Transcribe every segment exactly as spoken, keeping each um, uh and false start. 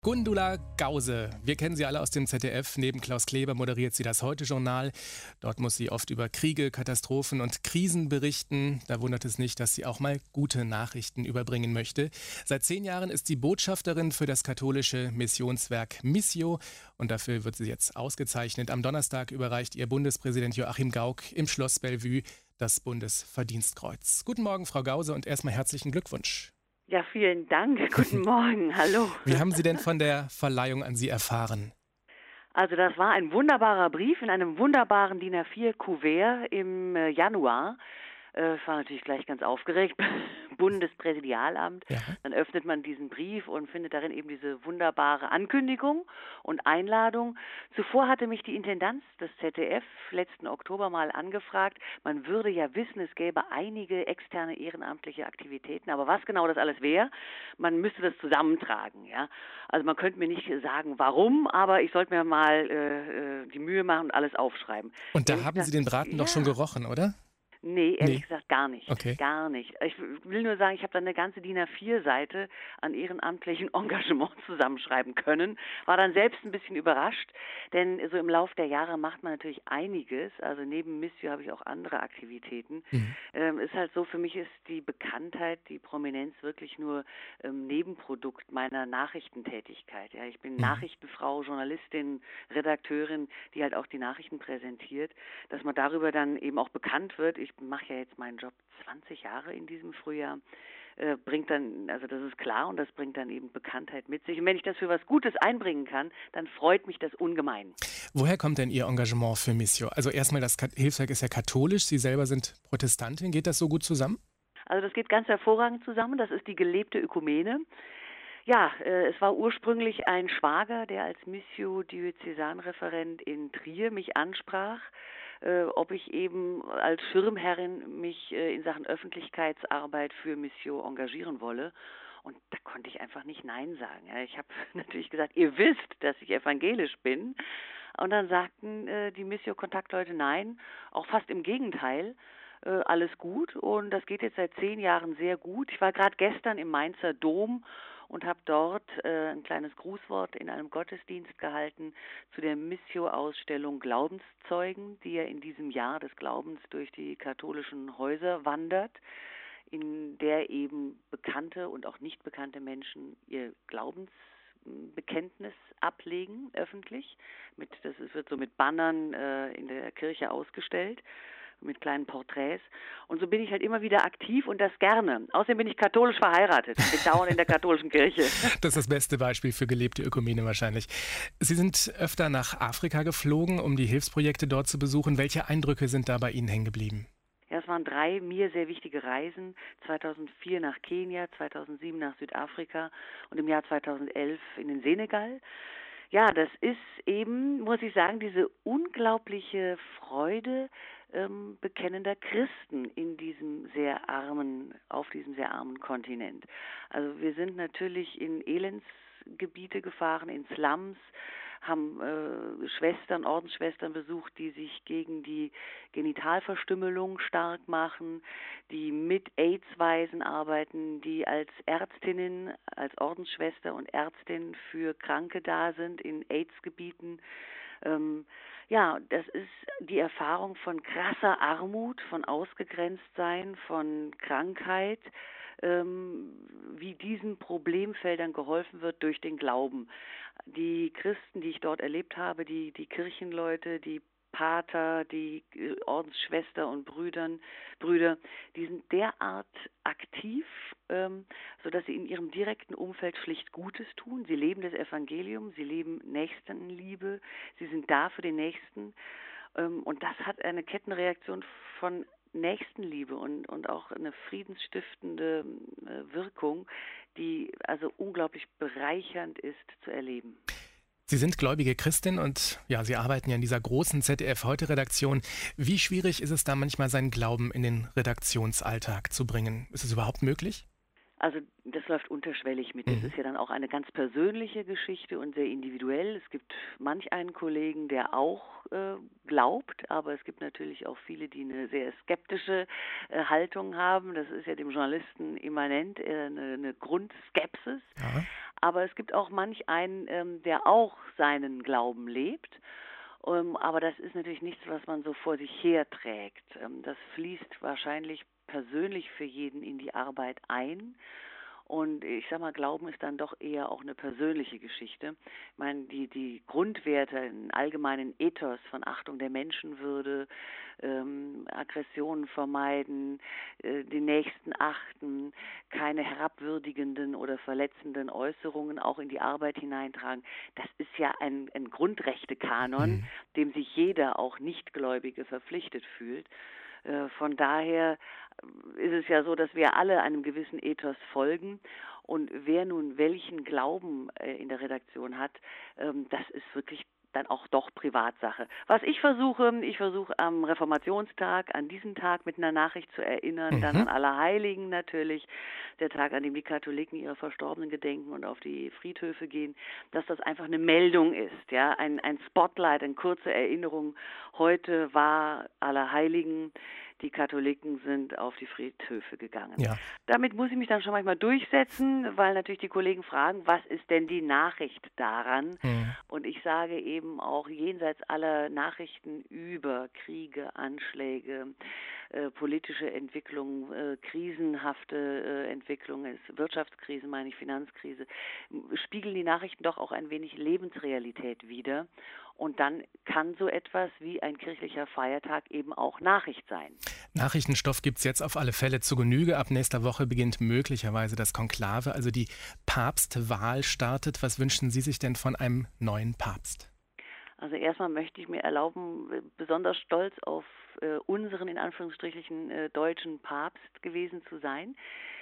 Gundula Gause, wir kennen sie alle aus dem Z D F. Neben Klaus Kleber moderiert sie das Heute-Journal. Dort muss sie oft über Kriege, Katastrophen und Krisen berichten. Da wundert es nicht, dass sie auch mal gute Nachrichten überbringen möchte. Seit zehn Jahren ist sie Botschafterin für das katholische Missionswerk Missio. Und dafür wird sie jetzt ausgezeichnet. Am Donnerstag überreicht ihr Bundespräsident Joachim Gauck im Schloss Bellevue das Bundesverdienstkreuz. Guten Morgen, Frau Gause, und erstmal herzlichen Glückwunsch. Ja, vielen Dank. Guten Morgen. Hallo. Wie haben Sie denn von der Verleihung an Sie erfahren? Also das war ein wunderbarer Brief in einem wunderbaren D I N A vier Kuvert im äh, Januar. Äh, ich war natürlich gleich ganz aufgeregt. Bundespräsidialamt. Ja. Dann öffnet man diesen Brief und findet darin eben diese wunderbare Ankündigung und Einladung. Zuvor hatte mich die Intendanz des Z D F letzten Oktober mal angefragt. Man würde ja wissen, es gäbe einige externe ehrenamtliche Aktivitäten, aber was genau das alles wäre, man müsste das zusammentragen. Ja? Also man könnte mir nicht sagen, warum, aber ich sollte mir mal äh, die Mühe machen und alles aufschreiben. Und da haben Sie den Braten ja. doch schon gerochen, oder? Nee, ehrlich nee. gesagt gar nicht. Okay. Gar nicht. Ich will nur sagen, ich habe dann eine ganze D I N A vier Seite an ehrenamtlichen Engagement zusammenschreiben können. War dann selbst ein bisschen überrascht, denn so im Lauf der Jahre macht man natürlich einiges. Also neben Missio habe ich auch andere Aktivitäten. Mhm. Ähm, ist halt so, für mich ist die Bekanntheit, die Prominenz wirklich nur ähm, Nebenprodukt meiner Nachrichtentätigkeit. Ja, ich bin mhm. Nachrichtenfrau, Journalistin, Redakteurin, die halt auch die Nachrichten präsentiert. Dass man darüber dann eben auch bekannt wird. Ich Ich mache ja jetzt meinen Job zwanzig Jahre in diesem Frühjahr, äh, bringt dann, also das ist klar, und das bringt dann eben Bekanntheit mit sich. Und wenn ich das für was Gutes einbringen kann, dann freut mich das ungemein. Woher kommt denn Ihr Engagement für Missio? Also erstmal, das Hilfswerk ist ja katholisch, Sie selber sind Protestantin. Geht das so gut zusammen? Also das geht ganz hervorragend zusammen. Das ist die gelebte Ökumene. Ja, äh, es war ursprünglich ein Schwager, der als Missio-Diözesanreferent in Trier mich ansprach, äh, ob ich eben als Schirmherrin mich äh, in Sachen Öffentlichkeitsarbeit für Missio engagieren wolle. Und da konnte ich einfach nicht Nein sagen. Ja, ich habe natürlich gesagt, ihr wisst, dass ich evangelisch bin. Und dann sagten äh, die Missio-Kontaktleute nein, auch fast im Gegenteil. Äh, alles gut, und das geht jetzt seit zehn Jahren sehr gut. Ich war gerade gestern im Mainzer Dom und habe dort äh, ein kleines Grußwort in einem Gottesdienst gehalten zu der Missio-Ausstellung Glaubenszeugen, die ja in diesem Jahr des Glaubens durch die katholischen Häuser wandert, in der eben bekannte und auch nicht bekannte Menschen ihr Glaubensbekenntnis ablegen, öffentlich. Mit, das wird so mit Bannern äh, in der Kirche ausgestellt, mit kleinen Porträts. Und so bin ich halt immer wieder aktiv, und das gerne. Außerdem bin ich katholisch verheiratet, bin dauernd in der katholischen Kirche. Das ist das beste Beispiel für gelebte Ökumene wahrscheinlich. Sie sind öfter nach Afrika geflogen, um die Hilfsprojekte dort zu besuchen. Welche Eindrücke sind da bei Ihnen hängen geblieben? Ja, es waren drei mir sehr wichtige Reisen. zweitausendvier nach Kenia, zweitausendsieben nach Südafrika und im Jahr zweitausendelf in den Senegal. Ja, das ist eben, muss ich sagen, diese unglaubliche Freude ähm, bekennender Christen in diesem sehr armen, auf diesem sehr armen Kontinent. Also wir sind natürlich in Elendsgebiete gefahren, in Slums, haben äh, Schwestern, Ordensschwestern besucht, die sich gegen die Genitalverstümmelung stark machen, die mit AIDS-Waisen arbeiten, die als Ärztinnen, als Ordensschwester und Ärztin für Kranke da sind in AIDS-Gebieten. Ähm, ja, das ist die Erfahrung von krasser Armut, von Ausgegrenztsein, von Krankheit, ähm, wie diesen Problemfeldern geholfen wird durch den Glauben. Die Christen, die ich dort erlebt habe, die, die Kirchenleute, die Pater, die Ordensschwester und Brüdern, Brüder, die sind derart aktiv, ähm, sodass sie in ihrem direkten Umfeld schlicht Gutes tun. Sie leben das Evangelium, sie leben Nächstenliebe, sie sind da für den Nächsten. Ähm, und das hat eine Kettenreaktion von Nächstenliebe und, und auch eine friedensstiftende äh, Wirkung, die also unglaublich bereichernd ist zu erleben. Sie sind gläubige Christin und ja, Sie arbeiten ja in dieser großen Z D F-Heute-Redaktion. Wie schwierig ist es da manchmal, seinen Glauben in den Redaktionsalltag zu bringen? Ist es überhaupt möglich? Also das läuft unterschwellig mit. Das Mhm. ist ja dann auch eine ganz persönliche Geschichte und sehr individuell. Es gibt manch einen Kollegen, der auch äh, glaubt, aber es gibt natürlich auch viele, die eine sehr skeptische äh, Haltung haben. Das ist ja dem Journalisten immanent, äh, eine, eine Grundskepsis. Ja. Aber es gibt auch manch einen, ähm, der auch seinen Glauben lebt. Ähm, aber das ist natürlich nichts, was man so vor sich herträgt. Ähm, das fließt wahrscheinlich persönlich für jeden in die Arbeit ein. Und ich sag mal, Glauben ist dann doch eher auch eine persönliche Geschichte. Ich meine, die, die Grundwerte, einen allgemeinen Ethos von Achtung der Menschenwürde, ähm, Aggressionen vermeiden, äh, den Nächsten achten, keine herabwürdigenden oder verletzenden Äußerungen auch in die Arbeit hineintragen. Das ist ja ein, ein Grundrechtekanon, Mhm. dem sich jeder, auch Nichtgläubige, verpflichtet fühlt. Äh, Von daher ist es ja so, dass wir alle einem gewissen Ethos folgen. Und wer nun welchen Glauben äh, in der Redaktion hat, ähm, das ist wirklich dann auch doch Privatsache. Was ich versuche, ich versuche am Reformationstag, an diesen Tag mit einer Nachricht zu erinnern, dann Mhm. an Allerheiligen natürlich, der Tag, an dem die Katholiken ihrer Verstorbenen gedenken und auf die Friedhöfe gehen, dass das einfach eine Meldung ist, ja, ein, ein Spotlight, eine kurze Erinnerung. Heute war Allerheiligen, die Katholiken sind auf die Friedhöfe gegangen. Ja. Damit muss ich mich dann schon manchmal durchsetzen, weil natürlich die Kollegen fragen, was ist denn die Nachricht daran? Mhm. Und ich sage eben auch jenseits aller Nachrichten über Kriege, Anschläge, äh, politische Entwicklungen, äh, krisenhafte äh, Entwicklungen, es- Wirtschaftskrisen, meine ich, Finanzkrise, m- spiegeln die Nachrichten doch auch ein wenig Lebensrealität wider. Und dann kann so etwas wie ein kirchlicher Feiertag eben auch Nachricht sein. Nachrichtenstoff gibt's jetzt auf alle Fälle zu Genüge. Ab nächster Woche beginnt möglicherweise das Konklave, also die Papstwahl startet. Was wünschen Sie sich denn von einem neuen Papst? Also erstmal möchte ich mir erlauben, äh, besonders stolz auf äh, unseren in Anführungsstrichen äh, deutschen Papst gewesen zu sein,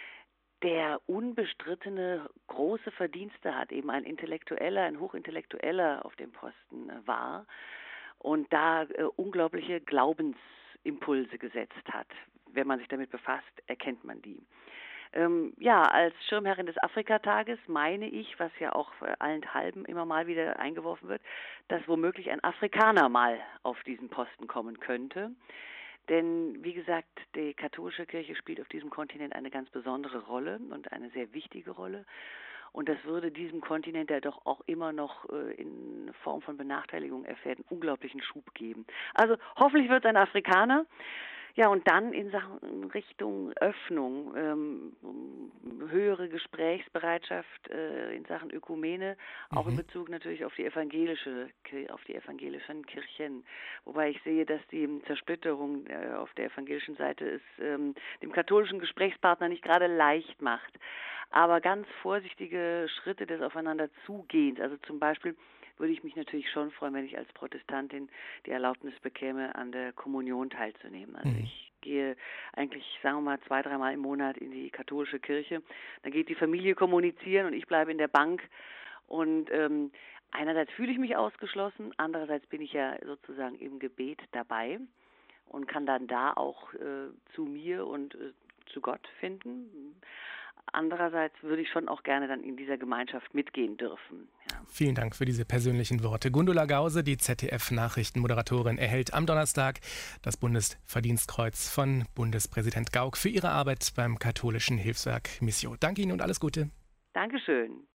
der unbestrittene große Verdienste hat, eben ein Intellektueller, ein Hochintellektueller auf dem Posten äh, war und da äh, unglaubliche Glaubensimpulse gesetzt hat. Wenn man sich damit befasst, erkennt man die. Ähm, ja, als Schirmherrin des Afrikatages meine ich, was ja auch äh, allenthalben immer mal wieder eingeworfen wird, dass womöglich ein Afrikaner mal auf diesen Posten kommen könnte. Denn wie gesagt, die katholische Kirche spielt auf diesem Kontinent eine ganz besondere Rolle und eine sehr wichtige Rolle. Und das würde diesem Kontinent, der doch auch immer noch äh, in Form von Benachteiligung erfährt, einen unglaublichen Schub geben. Also hoffentlich wird es ein Afrikaner. Ja, und dann in Sachen Richtung Öffnung, ähm, höhere Gesprächsbereitschaft äh, in Sachen Ökumene, auch in Mhm. Bezug natürlich auf die evangelische, Ki- auf die evangelischen Kirchen. Wobei ich sehe, dass die Zersplitterung äh, auf der evangelischen Seite es ähm, dem katholischen Gesprächspartner nicht gerade leicht macht. Aber ganz vorsichtige Schritte des Aufeinanderzugehens, also zum Beispiel würde ich mich natürlich schon freuen, wenn ich als Protestantin die Erlaubnis bekäme, an der Kommunion teilzunehmen. Also Mhm. ich gehe eigentlich, sagen wir mal, zwei, dreimal im Monat in die katholische Kirche. Dann geht die Familie kommunizieren und ich bleibe in der Bank. Und ähm, einerseits fühle ich mich ausgeschlossen, andererseits bin ich ja sozusagen im Gebet dabei und kann dann da auch äh, zu mir und äh, zu Gott finden. Andererseits würde ich schon auch gerne dann in dieser Gemeinschaft mitgehen dürfen. Ja. Vielen Dank für diese persönlichen Worte. Gundula Gause, die Z D F-Nachrichtenmoderatorin, erhält am Donnerstag das Bundesverdienstkreuz von Bundespräsident Gauck für ihre Arbeit beim katholischen Hilfswerk Missio. Danke Ihnen und alles Gute. Dankeschön.